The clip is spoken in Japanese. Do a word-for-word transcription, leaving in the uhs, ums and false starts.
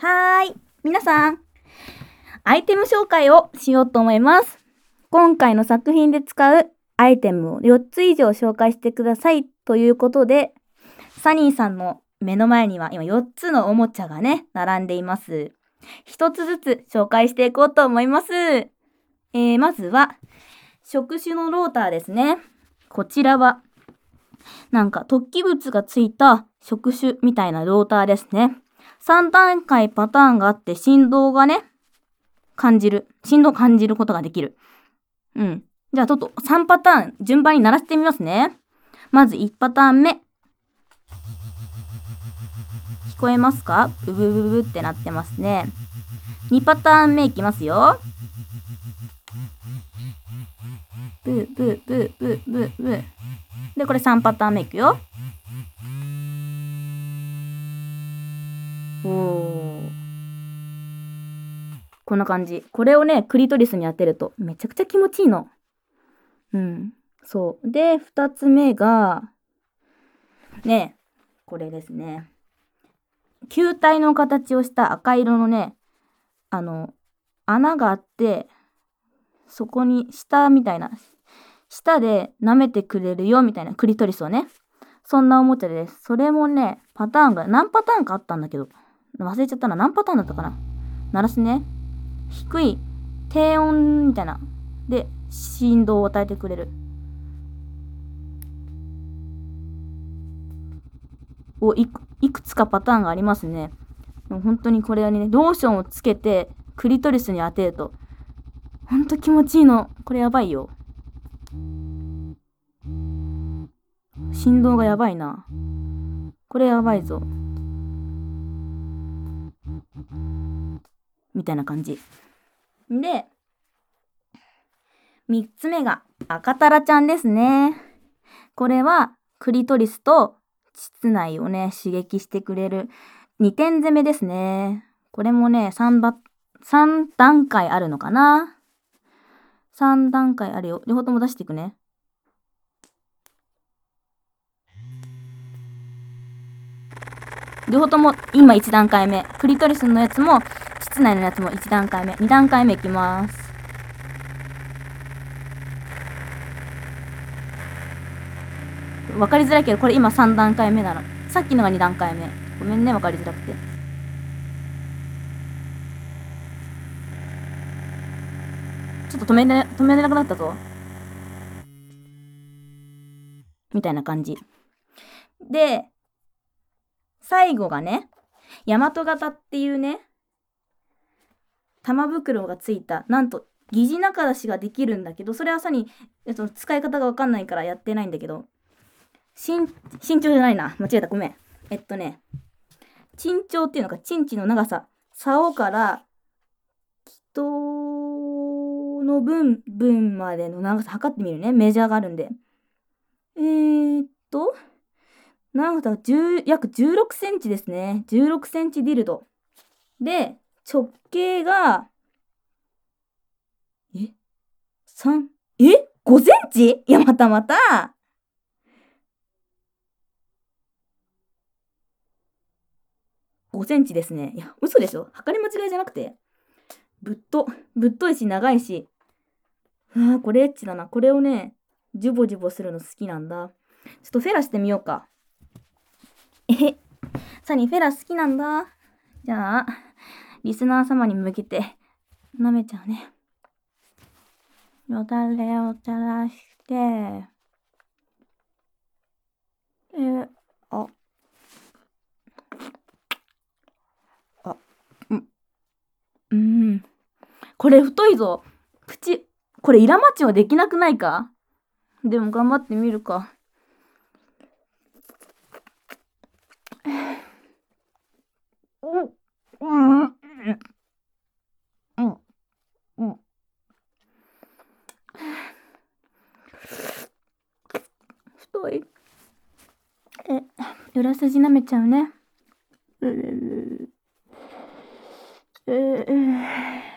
はーい。皆さん、アイテム紹介をしようと思います。今回の作品で使うアイテムをよっつ以上紹介してくださいということで、サニーさんの目の前には今よっつのおもちゃがね、並んでいます。ひとつずつ紹介していこうと思います。えー、まずは、触手のローターですね。こちらは、なんか突起物がついた触手みたいなローターですね。さん段階パターンがあって振動がね、感じる。振動を感じることができる。うん。じゃあちょっとさんパターン順番に鳴らしてみますね。まずいちパターン目。聞こえますか？ブブブブってなってますね。にパターン目いきますよ。ブブブブブブ。で、これさんパターン目いくよ。おー。こんな感じ。これをね、クリトリスに当てるとめちゃくちゃ気持ちいいの。うん。そう。で、二つ目が、ね、これですね。球体の形をした赤色のね、あの、穴があって、そこに下みたいな、舌で舐めてくれるよみたいなクリトリスをね。そんなおもちゃです。それもね、パターンが何パターンかあったんだけど、忘れちゃったな。何パターンだったかな。鳴らすね。低い低音みたいなで振動を与えてくれる。おいく、いくつかパターンがありますね。でも本当にこれはね、ローションをつけてクリトリスに当てるとほんと気持ちいいの。これやばいよ。振動がやばいな。これやばいぞ。みたいな感じ。で、みっつめが赤タラちゃんですね。これはクリトリスと膣内をね、刺激してくれるにてん攻めですね。これもね、3, ばさん段階あるのかな。さん段階あるよ。両方とも出していくね。両方とも今いち段階目。クリトリスのやつも膣内のやつもいち段階目。に段階目いきます。わかりづらいけど、これ今さん段階目なの。さっきのがに段階目。ごめんね、わかりづらくて。ちょっと止めれ、止めれなくなったぞ。みたいな感じ。で、最後がね、大和型っていうね、玉袋がついた、なんと疑似中出しができるんだけど、それはさに、その使い方がわかんないからやってないんだけど、身長じゃないな。間違えた。ごめん。えっとね、身長っていうのか、チンチの長さ。竿から人の分分までの長さ測ってみるね。メジャーがあるんで。えー、っと、長さが約じゅうろくセンチですね。じゅうろくセンチディルド。で、直径が、え ?さん、え ?ご センチ？いや、またまた。ごセンチですね。いや、嘘でしょ？測り間違いじゃなくて。ぶっと、ぶっといし長いし。ああ、これエッチだな。これをね、ジュボジュボするの好きなんだ。ちょっとフェラしてみようか。えへ。サニーフェラ好きなんだ。じゃあ、リスナー様に向けて、舐めちゃうね。よだれを垂らして、えー、あ、あ、うん、うん。これ太いぞ。口、これイラマチはできなくないか？でも頑張ってみるか。うん、うん、うん、うん。太い。え、裏筋舐めちゃうね。ううううう